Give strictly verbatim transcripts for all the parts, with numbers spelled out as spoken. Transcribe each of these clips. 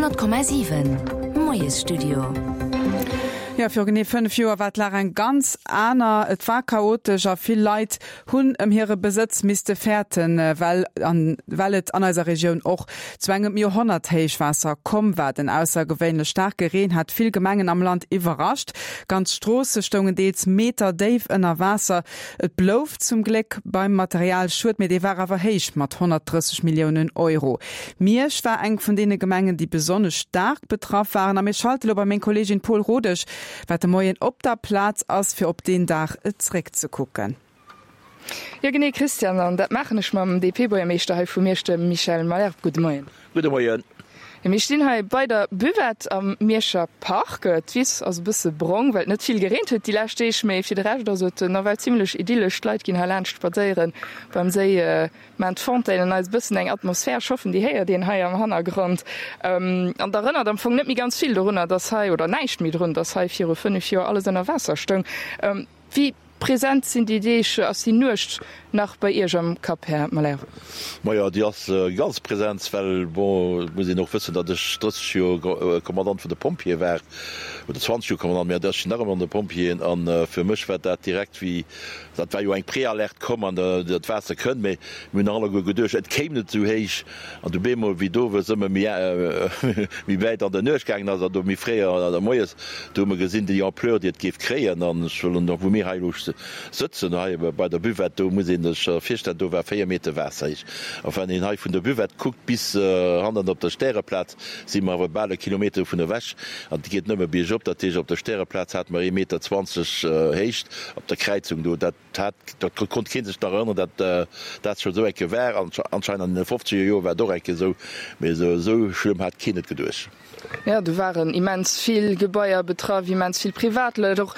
hundert Komma sieben Moes Studio. Ja, für gene fünf Joer wat la ein ganz aner, et war chaotisch, a viel Leiit hunn em here Besitz miste fährten, weil an Wellet an eiser Region och zwangem mir hundert Heichwasser kom werden aussergewöhnlich stark gereen hat viel Gemengen am Land überrascht. Ganz Strasse stungen deets Meter Dave ënner Wasser. Et blouf zum Glück beim Material schut mir de war awer heich mat hundertdreißig Millionen Euro. Mirsch war eng von denen Gemengen, die besonders stark betroffen waren. Am ich schalte über mein Kollegin Paul Rodisch, wat de moien op der Platz ass fir op den Dach etzrick zu gucken. Ja gene Christian an dat machen ich mam D P-Bäuermeester vu mirchte Michel Mayer. Guten Morgen. Guten Morgen. Ich stehe hier bei der Büwet am Mierscher Park, wies also ein bisschen Brong, weil nicht viel geregnet hat. Die letzte ich mir für den Rest, also noch weil ziemlich idyllisch, Leute gehen Land spazieren beim See, äh, man Fontänen als bisschen eine Atmosphäre schaffen, die hier den hier am Hintergrund. Ähm, und darin, dann fängt nicht mehr ganz viel darunter, dass hier, oder nicht mehr darunter, dass hier vier oder fünf Jahre alles in der Wasser stehen. Ähm, wie präsent sind die Ideen, als sie nur nach bei Ihrem Kap, Herr Maler? Ja, die ist äh, ganz präsent, weil wo, muss ich noch wissen, dass ich dreißig Jahre Kommandant von der Pompier war, oder zwanzig Jahre Kommandant, mehr das ist noch an der Pompier, und äh, für mich war das direkt wie, das war ja ein Präalert kommen, und das Wasser können, aber wir haben alle gut durch, es käme nicht so heiß, und du bist mal, wie du, wir sind wir, äh, wie weit an der Nöch gegangen, also du, wie früher, an der Moes, du haben wir gesehen, die Ampleur, die es gibt, kriegen, und ich will noch, wo wir heilig sitzen, bei der Büwet, da muss ich feststellen, da war vier Meter Wasser. Und wenn ich von der Büwet guckt, bis äh, Handen auf der Sterrenplatz, sind wir aber bald Kilometer von der Wäsche. Und die geht nicht mehr bis auf, dass ich auf der Sterrenplatz hat man ein Meter zwanzig äh, heißt, auf der Kreuzung. Da konnte keiner sich daran erinnern, dass äh, das schon so ein war. Anscheinend in den fünfziger Jahren war doch so, aber so, so schlimm hat keiner gedurcht. Ja, du waren immens viel Gebäude betroffen, immens viel Privatleute. Doch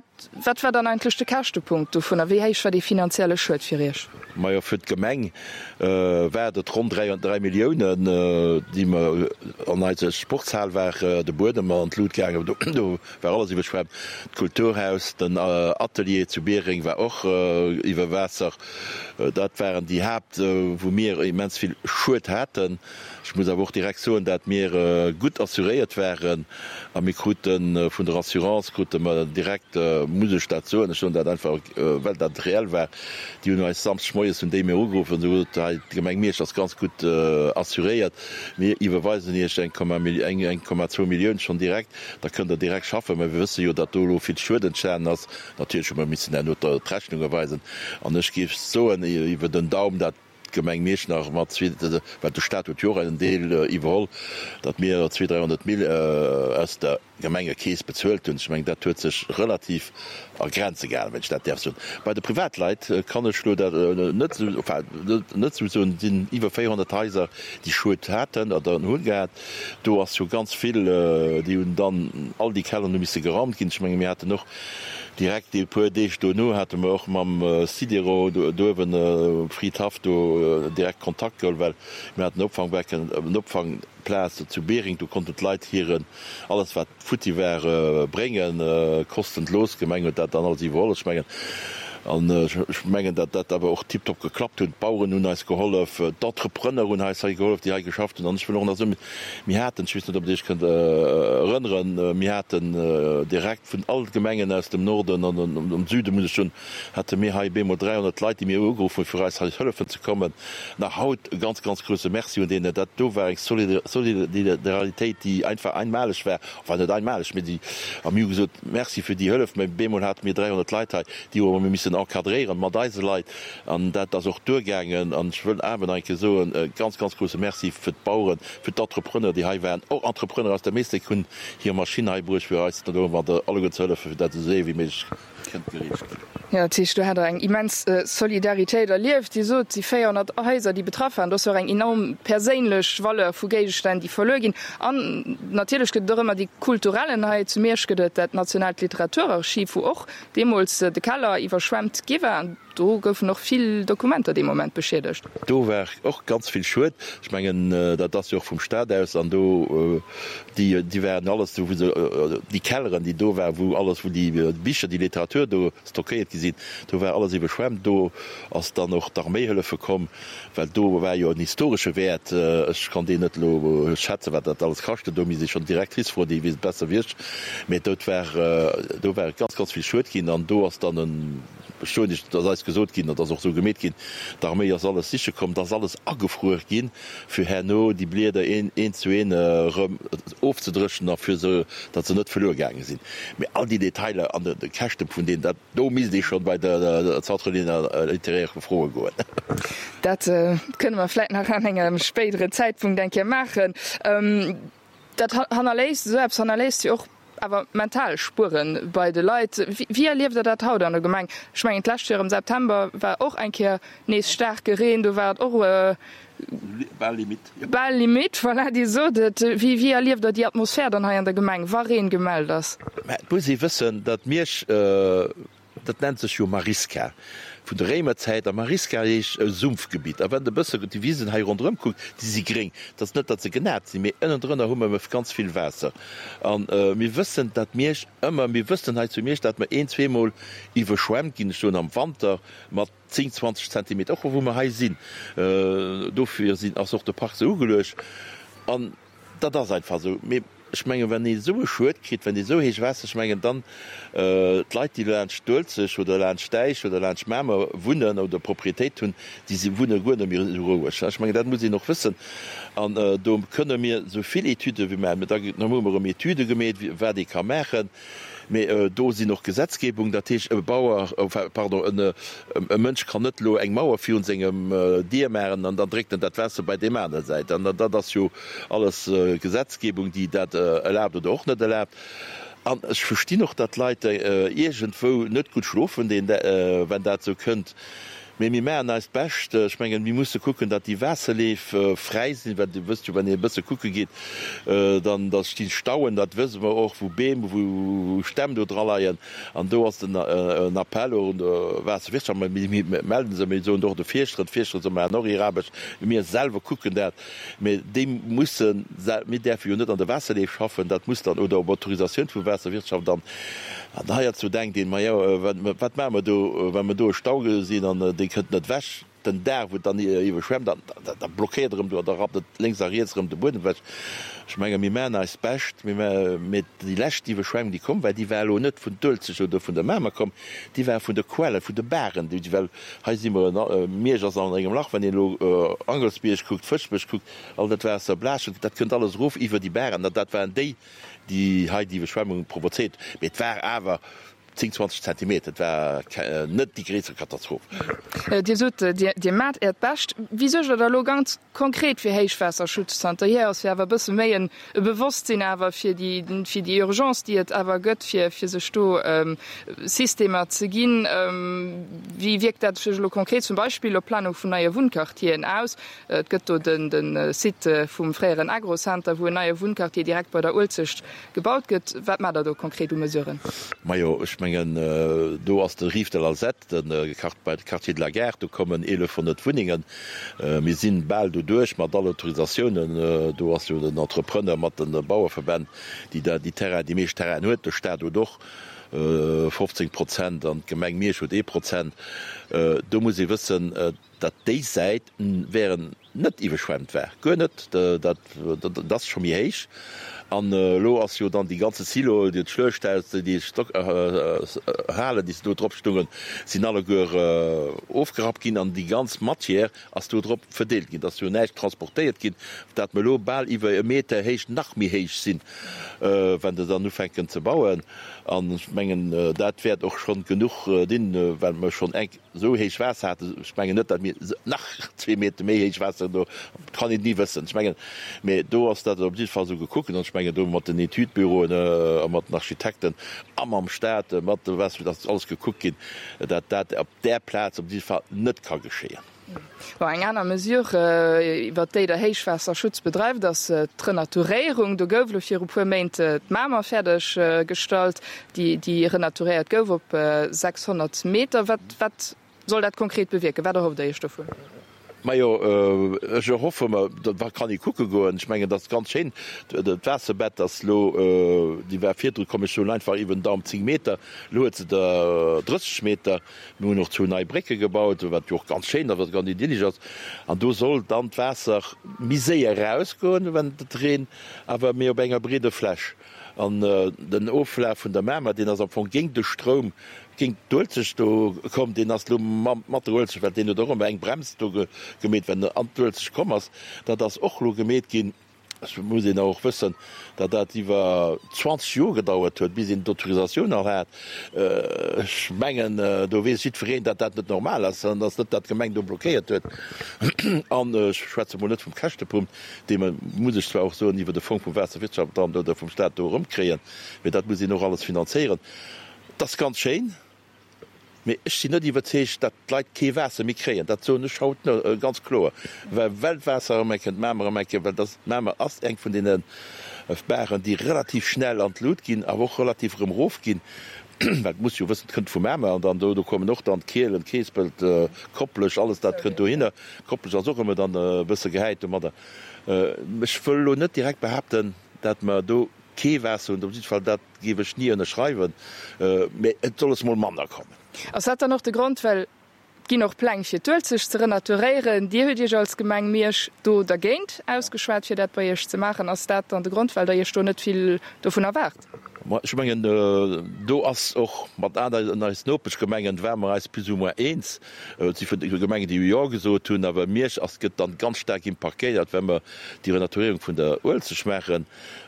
was war dann eigentlich der Kostenpunkt davon? Wie hoch war die finanzielle Schuld für euch? Ja, für die Gemeinde äh, war das rund drei, drei Millionen, äh, die wir an der Sporthalle war, äh, der Boden und Blut gegangen. Da war alles überschwemmt. Das Kulturhaus, das äh, Atelier zu Bering war auch äh, über Wasser. Äh, das waren die Haupt, äh, wo wir immens viel Schuld hatten. Ich muss aber auch direkt sagen, dass wir äh, gut assuriert waren. Und wir konnten äh, von der Assurance konnten wir direkt äh, Musestation, schon das einfach, äh, weil das real war, die uns als Samstschmeiß und die mir angerufen, so hat die Gemeinde mir das ganz gut äh, assuriert. Wir überweisen hier eins Komma zwei Millionen schon direkt, da könnt ihr direkt schaffen, weil wir wissen ja, dass du viel Schulden entstanden hast. Natürlich schon mal ein bisschen eine Rechnung erweisen. Und ich gebe so über den Daumen, dass Gemeng Meesch nach mat wat du Staat Jo en Deel iwwerholl, dat mir zweihundert dreihundert Mill äh, ass der Gemenge Kees bezzweelt hun. Ich mein, dat huet sech relativ a Grenze ge, wenn ich dat der so. Bei der Privatleit äh, kann ech dat äh, net so den iwwer vierhundert Häuser die Schuld hatten oder den hun gehabt. Du hast so ganz viel äh, die hun dann all die Keller miss geraumt gin. Ich mein, mir hatte noch direkt die Pu do no hat auch mam äh, Sidero dowen äh, Friedhaft do äh, direkt Kontakt goll, weil mir hat den Opfangbecken äh, Opfangplatz zu Bering, du konntet Leiit hierieren alles wat Futti wäre äh, bringen äh, kostenlos gemenget dat dann als die Wolle schmengen. an äh, schmengen dat dat aber auch tiptop geklappt hun Bauuren hun als geholf äh, d'Entrepreneur hun geholf die geschafft und ich will noch so mir hat op dich könnt erinnern äh, mir hat äh, direkt von all Gemengen aus dem Norden an um, um Süden muss schon hatte mir H B dreihundert Leute die mir gerufen für Hölfen zu kommen nach haut ganz ganz große Merci und denen dat do war Solidarität die einfach einmalig war war net einmalig mit die am gesagt Merci für die Hölf mein Bemol hat mir dreihundert Leute die wir müssen enkadrieren mat deise Leiit an dat das auch durchgängen an ich will eben enke so ein äh, ganz ganz große Merci für d Bauern für d'Entrepreneur die ha wären auch Entrepreneur aus der Meeste hun hier Maschinenbruch für alle Zölle für dat se wie mich Ja, Tisch, du hat eng immens äh, Solidarität erlieft, die so die vierhundert Häuser, die betroffen, das war eng enorm perélech Walle Fugeestein, die verlögin. An natürlich gibt immer die kulturellenheit zu Meerschgedet, dat Nationalliteraturarchiv wo auch Demos äh, de Keller überschwemmt giwer. do gouf noch viel Dokumente dem moment beschädigt. Do war auch ganz viel Schuld ich mengen äh, dat das auch vom Staat aus an do äh, die die werden alles so, äh, die Kelleren die do war wo alles wo die äh, Bücher die Literatur do stockiert gesehen do war alles überschwemmt do als dann noch d'Armeehölle verkommen weil do war ja ein historische Wert äh, ich kann den net lo schätze wat dat alles krachte do sich schon direkt vor die wie es besser wirst mit dort war äh, do war ganz ganz viel Schuld gehen an do hast dann ein beschuldigt das heißt gesot gehen das auch so gemet gehen darum ja soll es sicher kommen das alles agefroer gehen für Herrno die Bläder in ein zu ein äh, aufzudrischen dafür so dass sie nicht verlorengegangen sind mit all die Details an der, der Kächte von denen dat do mis ich schon bei der, der, der Zartroliner äh, literär froh geworden das äh, können wir vielleicht nach einem späteren Zeitpunkt denke machen ähm, das Analyse selbst Analyse auch aber mental Spuren bei de Leute wie, wie erlebt er dat haut an der Gemeinde schwingen Lastür im September war auch ein Kehr nächst stark gereden du wart auch äh, Balllimit ja. Balllimit voilà, die so dat, wie wie erlebt er die Atmosphäre dann an der Gemeinde war gemeldet das muss sie wissen dat mir äh, dat nennt sich Mariska von der Remer Zeit der Mariska ist ein Sumpfgebiet aber wenn der besser die Wiesen hier rundherum guckt die sie gering das nicht dass sie genährt sie mir innen drin haben wir ganz viel Wasser und äh, wir wissen dass mir immer wir wissen halt zu mir dass wir ein zweimal überschwemmt gehen schon am Winter mit zehn zwanzig Zentimeter auch wo wir hier sind äh, dafür sind auch der Park so gelöscht und das ist einfach so wir, ich meine, wenn die so schwer kriegt, wenn die so heiß Wasser schmengen, dann äh, die Leute, die lernen stolzig oder lernen steich oder lernen schmärmer wundern oder Proprietät tun, die sie wundern gut um ihre Ruhe. Ich meine, das muss ich noch wissen. Und äh, da können wir so viele Etüde wie wir, da haben wir um Etüde gemäht, wer die kann machen. Mais, äh, do sie noch Gesetzgebung dat ich äh, Bauer äh, pardon ein äh, Mönsch kann net lo eng Mauer für uns engem äh, Diermeren an dann direkt dat Wasser bei dem Mann seit dann da das jo alles äh, Gesetzgebung die dat äh, erlaubt oder auch net erlaubt an ich verstehe noch dat Leute äh, irgendwo net gut schlufen den äh, wenn dat so könnt mir mehr als best schmengen wie musste gucken dat die Wasser lief äh, frei sind wenn du wisst wenn ihr besser gucke geht äh, dann das die stauen dat wissen wir auch wo beam wo stemmen du draleiien an du hast den äh, Appell und äh, was wisst melden sie mir so durch de vierschritt vierschritt so noch arabisch mir selber gucken dat mit dem muss mit der für nicht an der Wasser lief schaffen dat muss dann oder Autorisation für Wasserwirtschaft dann daher zu denken den man ja wat man du wenn man du stauge sehen an die könnt net wäsch den der wo dann iwwerschwemmt dann da blockiert du da rap links jetzt de Boden wäsch schmenge mir Männer als best mit die Lächt die verschwemmen die kommen weil die well net vun dulzech oder vun der Mämer kommen die wär vun der Quelle vun de Bären die die well he immer mir an engem lach wenn lo äh, Angelsbierch guckt fischbech guckt all dat wär blaschen dat könnt alles ruf iwwer die Bären dat dat wären déi die ha die Verschwemmung provoziert mit wär awer zehn zwanzig Zentimeter war äh, net die größte Katastrophe. Äh, die Sutte, die, die Mat erdbascht wieso da lo ganz konkret für Heichwasserschutzcenter hier aus wer bisschen méi ein Bewusstsinn aber für die für die Urgenz die et aber gött für für se Sto ähm, Systemer zu gehen ähm, wie wirkt dat lo konkret zum Beispiel op Planung von neue Wohnkartieren aus äh, gött den den äh, Site vom freieren Agrocenter wo neue Wohnkartier direkt bei der Ulzicht gebaut gött wat man da do konkret um mesuren Majo, ich mein, Äh, do ass der Rief de la Z den äh, bei Quartier de la Guerre du kommen elefhundert Wuningen mir äh, sinn ball du duch mat alle Autorisationen äh, du hast du den Entrepreneur mat den Bauerverband die da die Terra die méch Terra huet der staat du doch äh, fünfzehn Prozent an Gemeng mir schon e Prozent äh, du muss ich wissen äh, dat déi Seiten wären net iwwerschwemmt wär gënnet dat, dat, dat, das schon mir héich an äh, lo as jo dann die ganze Silo die Schlöchstelste die Stock äh, äh, Hale die du dropstungen sind alle goer äh, aufgerat gin an die ganz Matier as du drop verdeelt gin dat du neich transportiert gin dat me lo ball iwwer e Meter héich nach mir héich sinn äh, wenn de dann nu fenken ze bauen an menggen äh, dat werd auch schon genug äh, din äh, wenn man schon eng so héich was hat spengen net dat mir nach zwei Meter méi héich was kann ich nie wissen spengen me do hast dat op dit Fall so gegucken und du mat den Etüdbüro äh, mat den Architekten am am Staat äh, mat was das alles geguckt gin dat dat op der Platz op die Fall net kann geschehen. War eng aner mesure iwwer déi der Heichwasserschutz bedreif, dats äh, Renaturierung do goufle fir op puermente d Mamer fäerdeg äh, stalt, die die renaturiert gouf op äh, sechshundert Meter wat wat soll dat konkret bewirken? Wer der der Stoffe? Ma jo äh, ich hoffe dat war kann ich kucke goen ich mengge das ganz schön dat wässe bett das lo äh, die wär vier Kommission einfach iwwen da um zehn Meter lo ze der dreißig Meter nur noch zu nei Brecke gebaut wat joch ganz schön dat wat ganz idyllisch ass an du soll dann wässer miséier rausgoen wenn de drehen awer mé op enger brede Fläsch an äh, den Oflä vun der Mämer den ass vu ging de Strom ging dulzech do kom den as Materialch den du darum eng bremst du gemet wenn der anzech kommmers dat das och lo gemet gin muss ich auch wissen dat dat iwwer zwanzig Jo gedauert huet bis in d'Autorisaun er hat schmengen äh, do wie si verreen dat dat net normal ass dats net dat Gemeng do blockéiert huet an Schweze Mon net vum Kachtepunkt de man muss ich auch so iwwer de Funk vum Wester Wirtschaft oder vum Staat do rumkreen dat muss ich noch alles finanzieren das ganz schein si net iwwerzecht, dat Leiit kee Wässer mi kreien, dat zo ne schaut äh, ganz klo. Well Weltwässer mecken Mämer meke, well dat Mämer ass eng vun denen äh, Bären, die relativ schnell an Lot ginn, a woch relativ rem Rof ginn. muss jo wëssen kënnt vu Mämer an dann do do kommen noch an Keelen, Keespelt, äh, koppelch, alles dat kënnt do hinne. Koppelch as somme dann äh, bësse gehéit mat der. Mech vëll lo net direkt behaupten, dat ma do Keewässer und op dit Fall dat giwech nie ënne schreiwen, äh, et solles mo Manner kommen. Ass hat er noch de Grund well gi noch Plänche tölzech ze renaturieren, Di huet Dich als Gemeng Meersch do der géint ausgeschwert fir dat bei jech ze machen ass dat an de Grund, weil der je sto net viel davon erwart. Ich mein, äh, do ass och mat als nopech Gemengen wärmer als bis eins Gemengen die ja gesot tun, awer Meersch ass gët dann ganz stark im Parkéiert, wenn wir die Renaturierung vun der Öl ze schmechen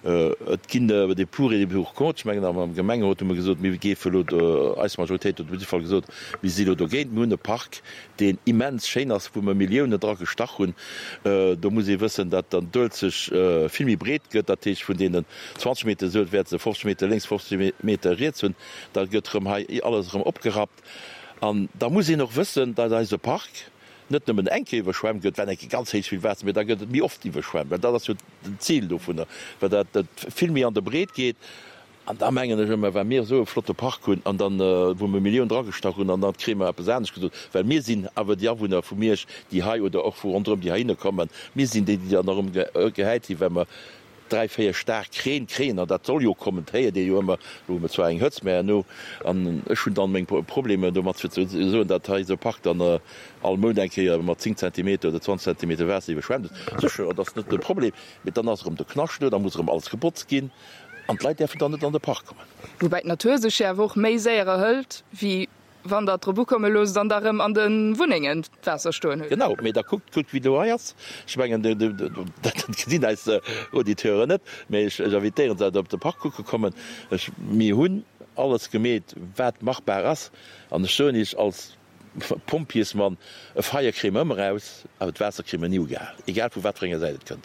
et Kinder de pure die Buch Komengen am Gemenge hat gesot wie ge als Majoritéit fall gesot wie si do géint Mune Park den immens Schenners wo man Millioune dra gestach hun äh, da muss ich wissen, dat dann dulzech äh, filmmi bret gëtt, dat ich von denen zwanzig Meter Süd werden fünfzig Meter links fünfzig Meter rechts hun da gëtt alles rum opgerat an da muss ich noch wissen, dat da Park net nem enke iwwerschwemm gëtt, wenn ik ganz heich wie wä, da gëtt mir oft iwwerschwemm, dat das den Ziel do vun dat dat filmmi an der Bret geht. An der Menge war mir so flotte Park hun an dann äh, wo mir Millioun dragestach hun an dat Krémer besänech gesot, Well mir sinn awer die Awunner vu mirch die Hai oder auch vu rundrum die Haine kommen. Mir sinn de die darum geheit, wenn man drei feier stark kreen kreen an dat soll jo kommentéier de jo immer wo zu eng hëtz mé no an hun dann még Probleme do mat so dat se Park an äh, all Mo denke mat zehn Zentimeter oder zwanzig Zentimeter wär beschwemmt so, das net de Problem mit dann ass um de knachte, da muss er alles Gebot gin. Leiit dann net an der Park kommen. Wobei natuse ja woch méi säiere hëlt wie wann der Trobu komme los dann darum an den Wuningen Wässer sto. Genau méi der guckt gut wie du eiers schwngen gesinn als Auditeure net méiieren seit op der Park kucke kommen mi hunn alles gemet wä machbar ass an der schön is als Pompies man e feierkrem ëmmer aus a d Wässerkrimme nie ge. Egal wo watringe seit kënnt.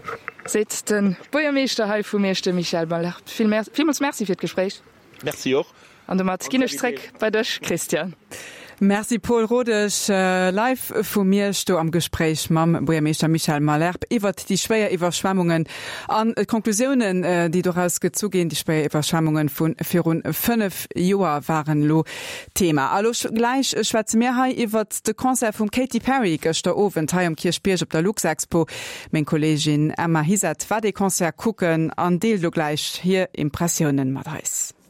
Se den Boiermeeser Hai vu meeschte Michael Malherbe. Vielmals Merci fir d Gespräch. Merci och. An de Martinestreck bei dech Christian. Merci Paul Rodech äh, live vu mir sto am Gespräch mam Boiermeeser Michael Malherbe iwwer die schwéier Iwerschwemmungen an äh, Konklusionen, äh, die daraus gezugin, die schwéier Iwerschwemmungen vun vir rund fünf Joer waren lo Thema. Allo gleich äh, Schweze Meerhai iwwer de Konzert vum Katy Perry gëchter Owen Teil am Kirchbierg op der Luxexpo. Min Kollegin Emma Hisat war de Konzert kucken an Deel du gleich hier Impressionen mat heis.